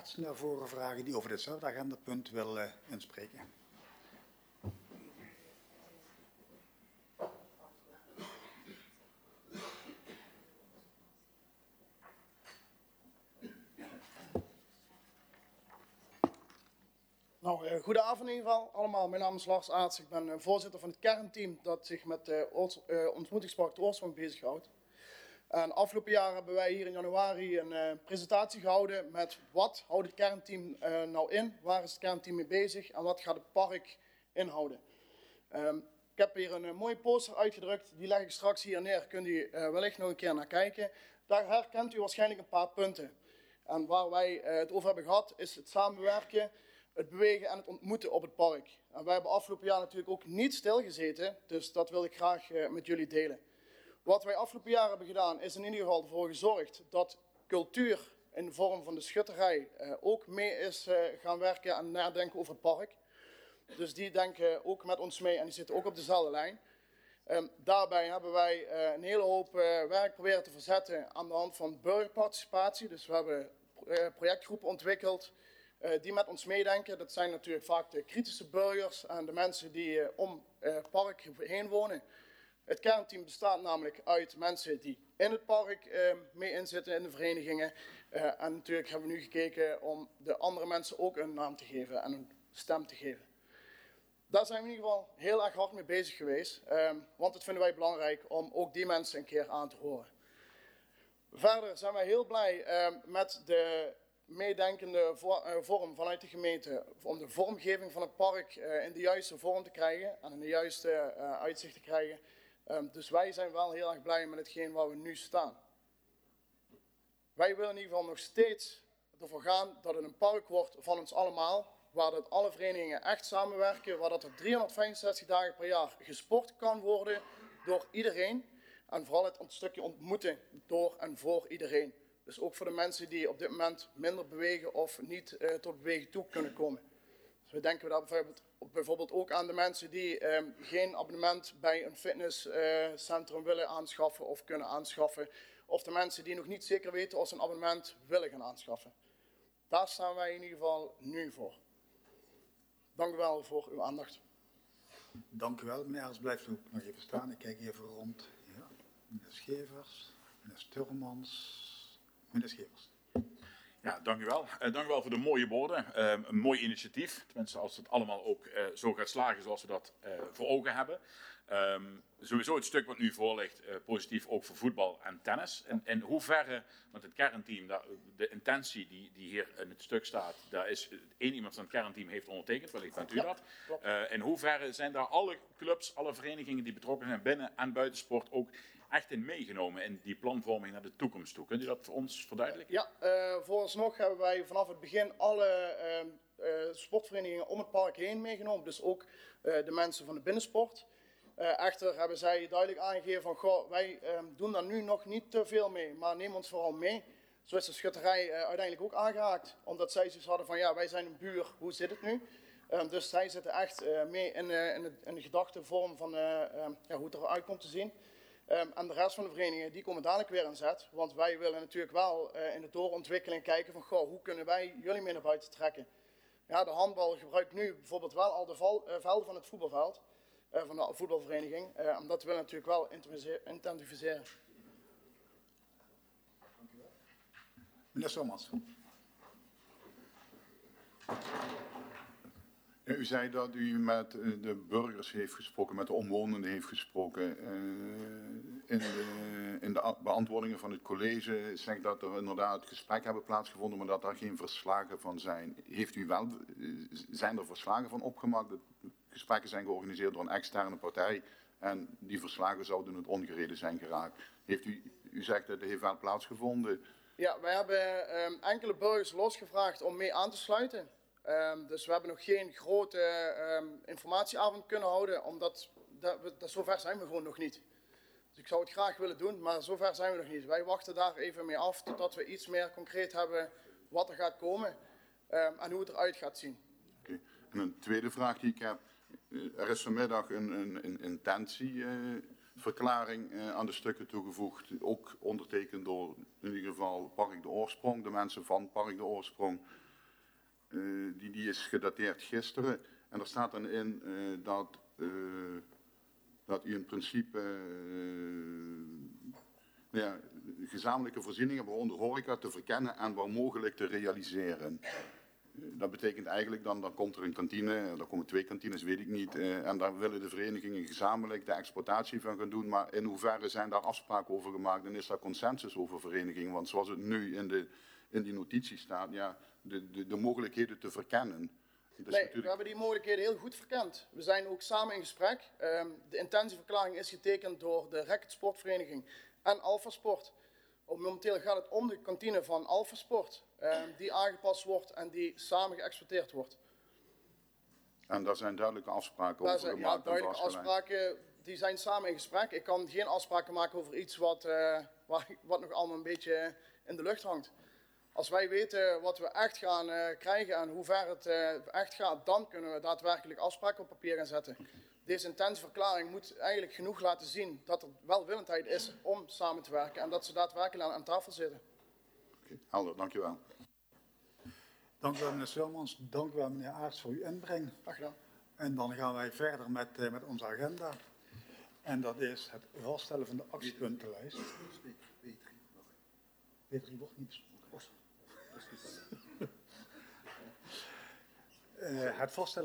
artsen naar voren vragen die over ditzelfde agendapunt willen inspreken. Nou, goedenavond in ieder geval allemaal. Mijn naam is Lars Aarts. Ik ben voorzitter van het kernteam dat zich met ontmoetingspark De Oorsprong bezighoudt. En afgelopen jaar hebben wij hier in januari een presentatie gehouden met wat houdt het kernteam nou in, waar is het kernteam mee bezig en wat gaat het park inhouden. Ik heb hier een mooie poster uitgedrukt, die leg ik straks hier neer, kunt u wellicht nog een keer naar kijken. Daar herkent u waarschijnlijk een paar punten. En waar wij het over hebben gehad is het samenwerken, het bewegen en het ontmoeten op het park. En wij hebben afgelopen jaar natuurlijk ook niet stilgezeten, dus dat wil ik graag met jullie delen. Wat wij afgelopen jaar hebben gedaan is in ieder geval ervoor gezorgd dat cultuur in de vorm van de schutterij ook mee is gaan werken en nadenken over het park. Dus die denken ook met ons mee en die zitten ook op dezelfde lijn. Daarbij hebben wij een hele hoop werk proberen te verzetten aan de hand van burgerparticipatie. Dus we hebben projectgroepen ontwikkeld die met ons meedenken. Dat zijn natuurlijk vaak de kritische burgers en de mensen die om het park heen wonen. Het kernteam bestaat namelijk uit mensen die in het park mee inzitten in de verenigingen. En natuurlijk hebben we nu gekeken om de andere mensen ook een naam te geven en een stem te geven. Daar zijn we in ieder geval heel erg hard mee bezig geweest. Want dat vinden wij belangrijk om ook die mensen een keer aan te horen. Verder zijn wij heel blij met de meedenkende vorm vanuit de gemeente om de vormgeving van het park in de juiste vorm te krijgen en in de juiste uitzicht te krijgen. Dus wij zijn wel heel erg blij met hetgeen waar we nu staan. Wij willen in ieder geval nog steeds ervoor gaan dat het een park wordt van ons allemaal, waar dat alle verenigingen echt samenwerken, waar dat er 365 dagen per jaar gesport kan worden door iedereen. En vooral het stukje ontmoeten door en voor iedereen. Dus ook voor de mensen die op dit moment minder bewegen of niet tot bewegen toe kunnen komen. Dus we denken daar bijvoorbeeld ook aan de mensen die geen abonnement bij een fitnesscentrum willen aanschaffen of kunnen aanschaffen. Of de mensen die nog niet zeker weten of ze een abonnement willen gaan aanschaffen. Daar staan wij in ieder geval nu voor. Dank u wel voor uw aandacht. Dank u wel, meneer Aarts. Blijft u nog even staan. Ik kijk even rond. Ja. Meneer Schevers, meneer Sturmans, meneer Schevers. Ja, dank u wel. Dank u wel voor de mooie woorden. Een mooi initiatief. Tenminste, als het allemaal ook zo gaat slagen zoals we dat voor ogen hebben. Sowieso het stuk wat nu voor ligt, positief ook voor voetbal en tennis. In hoeverre, want het kernteam, de intentie die hier in het stuk staat, daar is één iemand van het kernteam heeft ondertekend, wellicht bent u dat. In hoeverre zijn daar alle clubs, alle verenigingen die betrokken zijn binnen- en buitensport ook echt in meegenomen in die planvorming naar de toekomst toe? Kunt u dat voor ons verduidelijken? Ja, vooralsnog hebben wij vanaf het begin alle sportverenigingen om het park heen meegenomen. Dus ook de mensen van de binnensport. Echter hebben zij duidelijk aangegeven van, goh, wij doen daar nu nog niet te veel mee, maar neem ons vooral mee. Zo is de schutterij uiteindelijk ook aangeraakt, omdat zij zoiets hadden van, ja, wij zijn een buur, hoe zit het nu? Dus zij zitten echt mee in de gedachtevorm van hoe het eruit komt te zien. En de rest van de verenigingen die komen dadelijk weer aan zet. Want wij willen natuurlijk wel in de doorontwikkeling kijken van, goh, hoe kunnen wij jullie mee naar buiten trekken? Ja, de handbal gebruikt nu bijvoorbeeld wel al de velden van het voetbalveld, van de voetbalvereniging. En dat willen we natuurlijk wel intensificeren. Meneer Sommers. U zei dat u met de burgers heeft gesproken, met de omwonenden heeft gesproken. In de beantwoordingen van het college zegt dat er inderdaad gesprekken hebben plaatsgevonden, maar dat daar geen verslagen van zijn. Zijn er verslagen van opgemaakt? De gesprekken zijn georganiseerd door een externe partij en die verslagen zouden het ongereden zijn geraakt. U zegt dat het heeft wel plaatsgevonden. Ja, wij hebben enkele burgers losgevraagd om mee aan te sluiten. Dus we hebben nog geen grote informatieavond kunnen houden, omdat zover zijn we gewoon nog niet. Dus ik zou het graag willen doen, maar zover zijn we nog niet. Wij wachten daar even mee af totdat we iets meer concreet hebben wat er gaat komen en hoe het eruit gaat zien. Okay. En een tweede vraag die ik heb. Er is vanmiddag een intentieverklaring aan de stukken toegevoegd. Ook ondertekend door in ieder geval Park de Oorsprong, de mensen van Park de Oorsprong. die is gedateerd gisteren. En er staat dan in dat u in principe gezamenlijke voorzieningen, waaronder horeca, te verkennen en waar mogelijk te realiseren. Dat betekent eigenlijk dan komt er een kantine, er komen 2 kantines, weet ik niet. En daar willen de verenigingen gezamenlijk de exploitatie van gaan doen. Maar in hoeverre zijn daar afspraken over gemaakt en is daar consensus over verenigingen? Want zoals het nu in die notitie staat, ja, de mogelijkheden te verkennen. Nee, we hebben die mogelijkheden heel goed verkend. We zijn ook samen in gesprek. De intentieverklaring is getekend door de Racket Sportvereniging en Alpha Sport. Momenteel gaat het om de kantine van Alpha Sport, die aangepast wordt en die samen geëxploiteerd wordt. En daar zijn duidelijke afspraken over gemaakt? Ja, duidelijke afspraken, die zijn samen in gesprek. Ik kan geen afspraken maken over iets wat nog allemaal een beetje in de lucht hangt. Als wij weten wat we echt gaan krijgen en hoe ver het echt gaat, dan kunnen we daadwerkelijk afspraken op papier gaan zetten. Okay. Deze intentieverklaring moet eigenlijk genoeg laten zien dat er welwillendheid is om samen te werken en dat ze daadwerkelijk aan tafel zitten. Oké, helder, dankjewel. Dank u wel, meneer Silmans. Dank u wel, meneer Aerts, voor uw inbreng. Graag gedaan. En dan gaan wij verder met onze agenda. En dat is het vaststellen van de actiepuntenlijst. B3 wordt niet besproken. Het vaststellen